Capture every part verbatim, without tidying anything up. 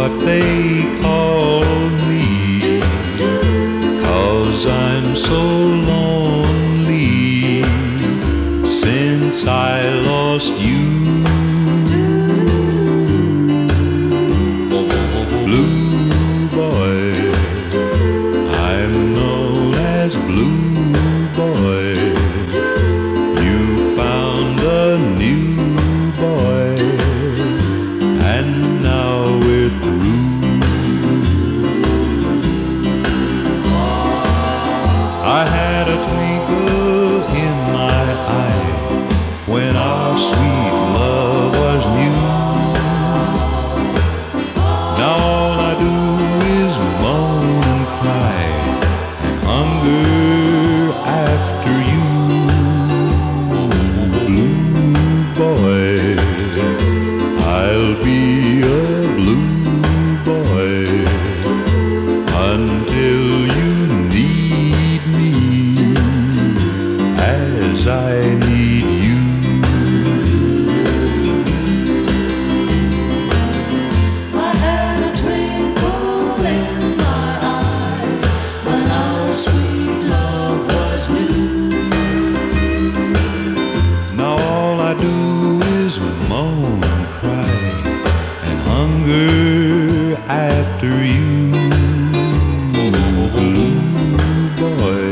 what they call me, 'cause I'm so lonely since I lost you. Blue boy, I'm known as Blue Boy. You found a new boy, and now we're through. I had a twinkle in my eye when our sweet love was new. Now all I do is moan and cry and hunger after you. Blue boy, I'll be a blue boy until you need me as I need you. I had a twinkle in my eye when our sweet love was new. Now all I do is moan and cry and hunger after you. Blue boy,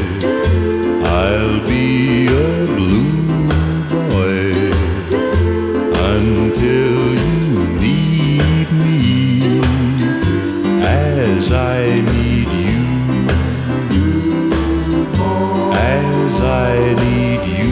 I'll be a blue boy until you need me as I need you, as I need you.